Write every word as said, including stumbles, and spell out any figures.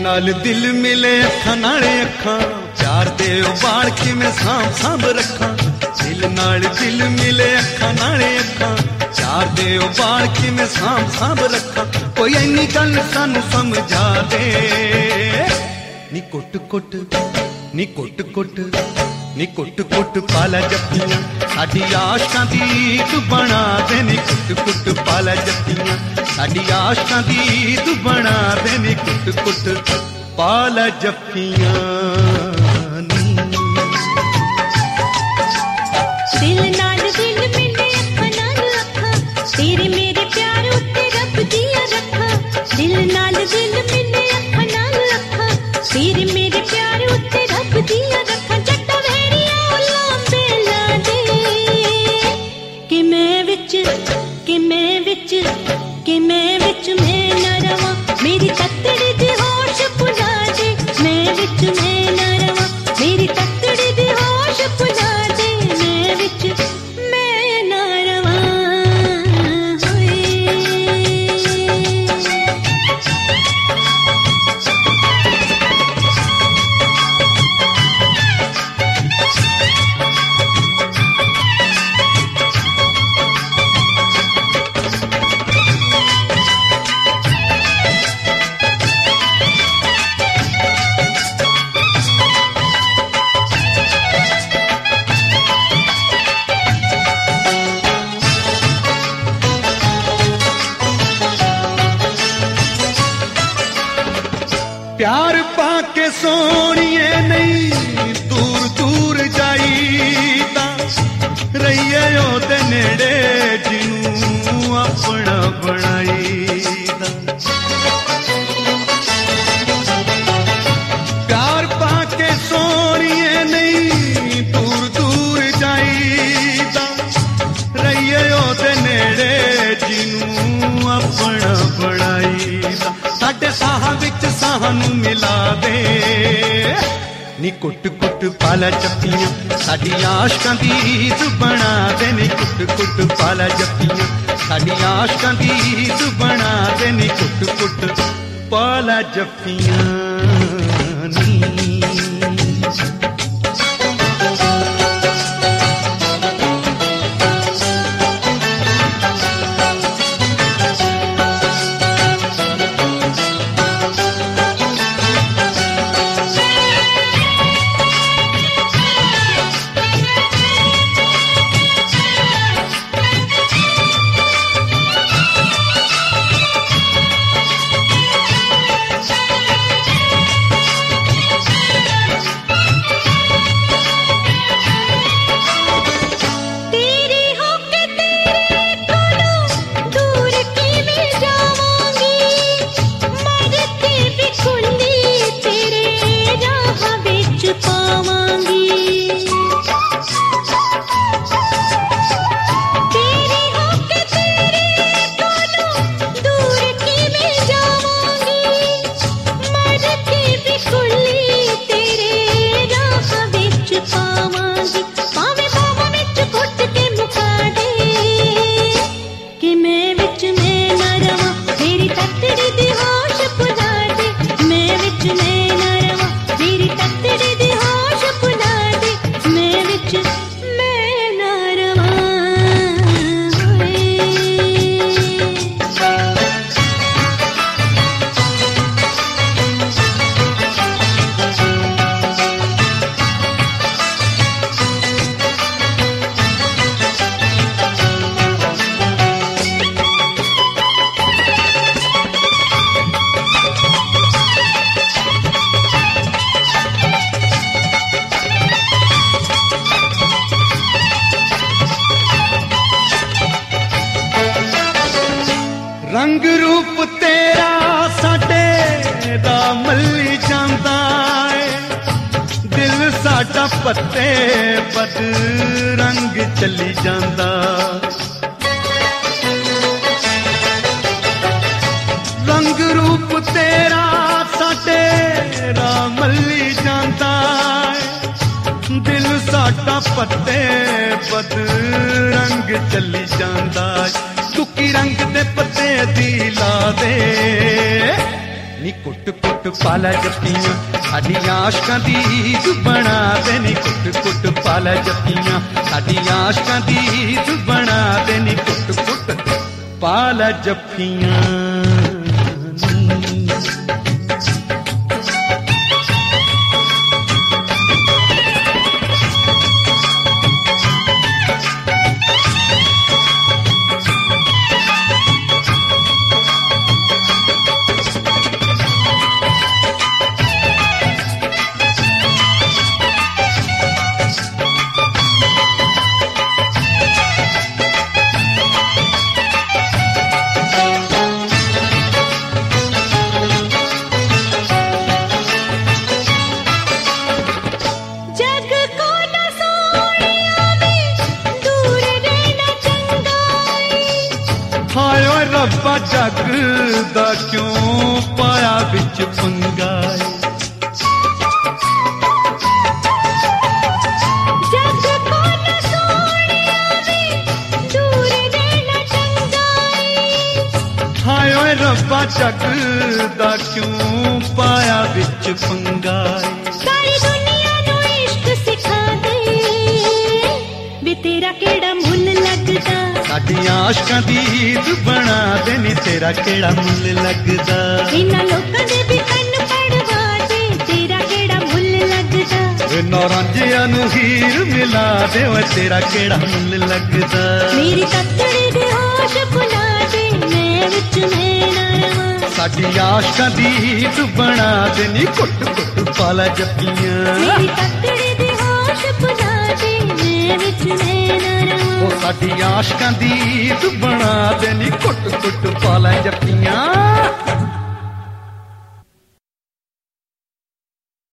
नाल दिल मिले अखां नाले अखां प्यार दे उबाल के मैं सांभ सांभ रखा। दिल नाल दिल मिले अखां नाले अखां प्यार दे उबाल के मैं सांभ सांभ रखा। कोई इन्नी गल सानू समझा दे नी कुट कुट नी कुट कुट नी कुट कुट पाला जप्पियां साडी आशकां दी ईद बना दे। नी कुट कुट पाला जप्पियां साडी आशकां दी ईद बना दे। नी कुट कुट पाला जप्पियां दिल नाल दिल मिले अखां नाल अखां तेरे मेरे प्यार उत्ते रब दिया रखा। दिल नाल दिल मिले अखां नाल अखां तेरे मेरे प्यार उत्ते रब दिया रखा। जट्टा भेड़िया लांबे ला दे कि मैं विच कि मैं विच कि मैं विच मैं न रवां मेरी तकड़ी दी होश भुला दे। मैं विच मैं न रवां मेरी तकड़ी दी होश भुला दे। मैं विच मैं न रवां प्यार पाके सोनिए नहीं दूर दूर जाईदा रहिए ओदे नेड़े जिनू अपना बनाईदा। प्यार पाके सोनिए नहीं दूर दूर जाईदा रहिए ओदे नेड़े जिनू अपना बनाईदा। साडे साहां विच सानू मिला दे नी कुट कुट पाला जप्पियां साडी आशकां दी ईद बना दे। नी कुट कुट पाला जप्पियां साडी आशकां दी ईद बना दे। नी कुट कुट पाला जप्पियां नी रंग रूप तेरा साडे दा मल्ली जांदा है। दिल साडा पत्ते बद रंग चली जांदा। रंग रूप तेरा साडे दा मल्ली जांदा है। दिल साडा पत्ते बद रंग चली जांदा। दुखी रंग दे पत्ते दी ला दे नी कुट कुट पाला जप्पियां साडियां आशकां दी ईद बना दे नी कुट कुट पाला जप्पियां साडियां आशकां दी ईद बना दे नी कुट कुट पाला जप्पियां। रब्बा जग दा क्यों पाया बिच पंगा, जग को न सोनिया वे दूर रहना चंगा। हाय ओए रब्बा जग दा क्यों पाया बिच पंगा। सारी दुनिया नू इश्क सिखा दे वे तेरा केड़ा मुल लगदा। साडियां आशकां दी ईद बना दे नी तेरा केड़ा मुल लगदा। इन्हां लोकां दे भी कन्न पड़वा दे तेरा केड़ा मुल लगदा। वे नौरांजियां नू हीर मिला दे ओए तेरा केड़ा मुल लगदा। मेरी तकड़ी दे होश भुला दे मैं विच नैना रवां। साडियां आशकां दी ईद बना दे नी कुट कुट पाला जप्पियां। मेरी तकड़ी दे होश भुला दे मैं विच नैना रवां। ओ साडियां आशकां दी ईद बना दे नी कुट कुट पाला जप्पियां।